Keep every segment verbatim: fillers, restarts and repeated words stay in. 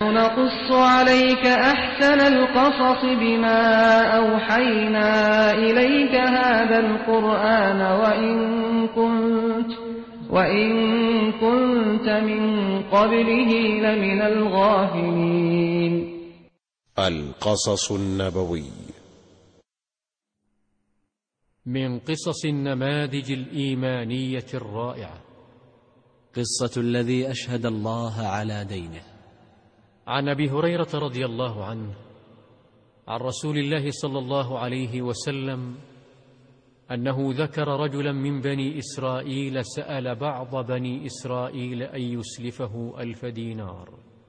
نقص عليك أحسن القصص بما أوحينا إليك هذا القرآن وإن كنت, وإن كنت من قبله لمن الغافلين. القصص النبوي. من قصص النماذج الإيمانية الرائعة قصة الذي أشهد الله على دينه. عن أبي هريرة رضي الله عنه عن رسول الله صلى الله عليه وسلم أنه ذكر رجلا من بني إسرائيل سأل بعض بني إسرائيل أن يسلفه ألف دينار،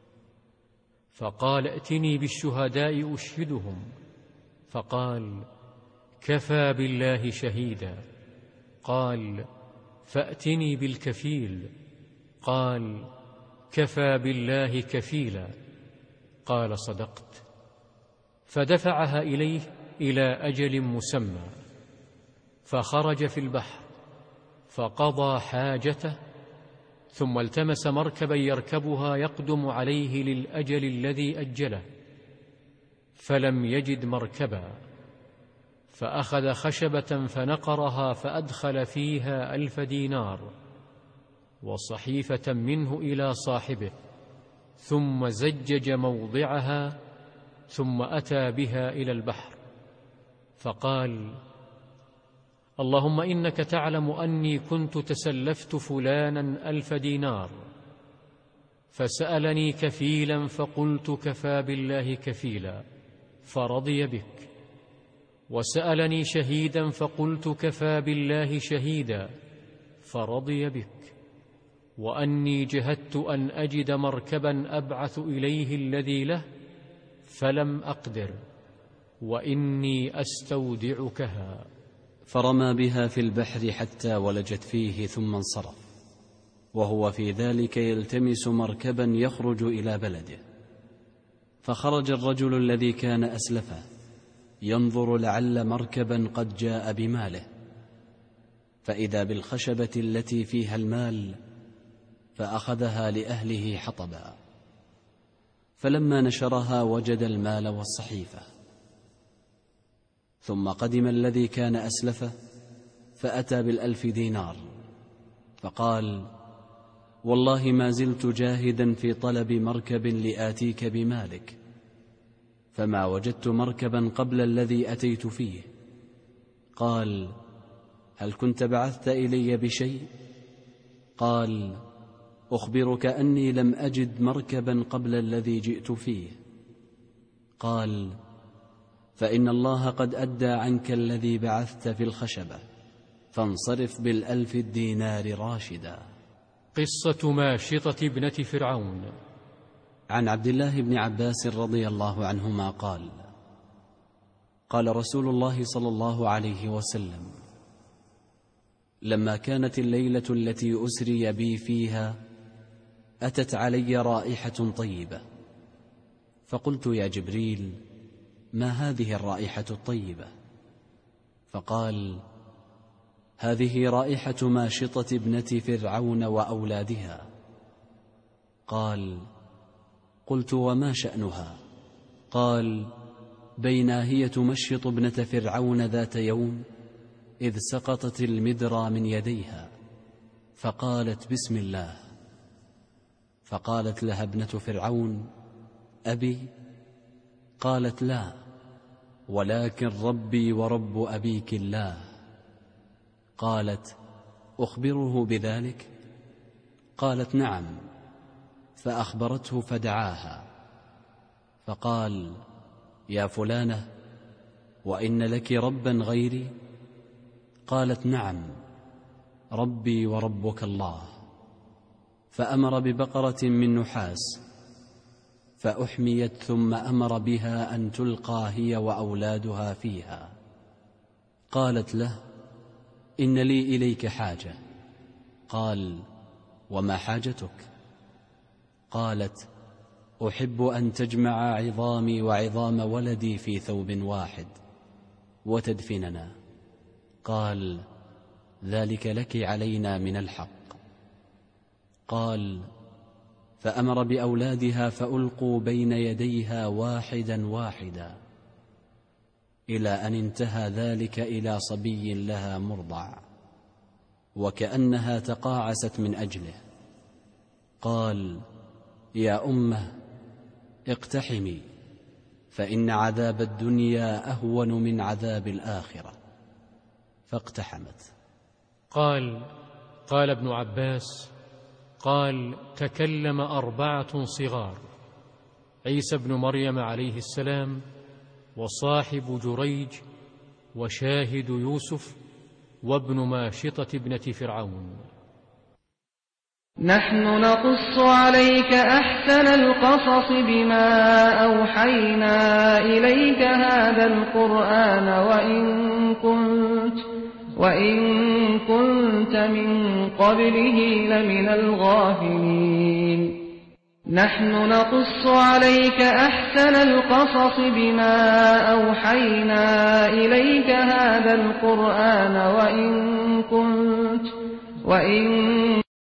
فقال: ائتني بالشهداء أشهدهم، فقال: كفى بالله شهيدا. قال: فأتني بالكفيل. قال: كفى بالله كفيلا. قال: صدقت. فدفعها إليه إلى أجل مسمى، فخرج في البحر فقضى حاجته، ثم التمس مركبا يركبها يقدم عليه للأجل الذي أجله، فلم يجد مركبا، فأخذ خشبة فنقرها فأدخل فيها ألف دينار وصحيفة منه إلى صاحبه، ثم زجج موضعها، ثم أتى بها إلى البحر فقال: اللهم إنك تعلم أني كنت تسلفت فلانا ألف دينار، فسألني كفيلا فقلت كفى بالله كفيلا فرضي بك، وسألني شهيدا فقلت كفى بالله شهيدا فرضي بك، وأني جهدت أن أجد مركبا أبعث إليه الذي له فلم أقدر، وإني أستودعكها. فرمى بها في البحر حتى ولجت فيه ثم انصرف، وهو في ذلك يلتمس مركبا يخرج إلى بلده. فخرج الرجل الذي كان أسلفه ينظر لعل مركبا قد جاء بماله، فإذا بالخشبة التي فيها المال، فأخذها لأهله حطبا، فلما نشرها وجد المال والصحيفة. ثم قدم الذي كان أسلفه فأتى بالألف دينار، فقال: والله ما زلت جاهدا في طلب مركب لآتيك بمالك، فما وجدت مركبا قبل الذي أتيت فيه. قال: هل كنت بعثت إلي بشيء؟ قال: أخبرك أني لم أجد مركبا قبل الذي جئت فيه. قال: فإن الله قد أدى عنك الذي بعثت في الخشبة، فانصرف بالألف الدينار راشدا. قصة ماشطة ابنة فرعون. عن عبد الله بن عباس رضي الله عنهما قال: قال رسول الله صلى الله عليه وسلم: لما كانت الليلة التي أسري بي فيها أتت علي رائحة طيبة، فقلت: يا جبريل، ما هذه الرائحة الطيبة؟ فقال: هذه رائحة ماشطة ابنة فرعون وأولادها. قال: قلت: وما شأنها؟ قال: بينا هي تمشط ابنة فرعون ذات يوم إذ سقطت المدرى من يديها، فقالت: بسم الله. فقالت لها ابنة فرعون: أبي؟ قالت: لا، ولكن ربي ورب أبيك الله. قالت: أخبره بذلك؟ قالت: نعم. فأخبرته فدعاها، فقال: يا فلانة، وإن لك ربا غيري؟ قالت: نعم، ربي وربك الله. فأمر ببقرة من نحاس فأحميت، ثم أمر بها أن تلقى هي وأولادها فيها. قالت له: إن لي إليك حاجة. قال: وما حاجتك؟ قالت: أحب أن تجمع عظامي وعظام ولدي في ثوب واحد وتدفننا. قال: ذلك لك علينا من الحق. قال: فأمر بأولادها فألقوا بين يديها واحدا واحدا، إلى أن انتهى ذلك إلى صبي لها مرضع، وكأنها تقاعست من أجله. قال: يا أمه اقتحمي، فإن عذاب الدنيا أهون من عذاب الآخرة. فاقتحمت. قال قال ابن عباس: قال: تكلم أربعة صغار: عيسى بن مريم عليه السلام، وصاحب جريج، وشاهد يوسف، وابن ماشطة ابنة فرعون. نحن نقص عليك أحسن القصص بما أوحينا إليك هذا القرآن وإن كنت, وإن كنت من قبله لمن الغافلين. نحن نقص عليك أحسن القصص بما أوحينا إليك هذا القرآن وإن كنت, وإن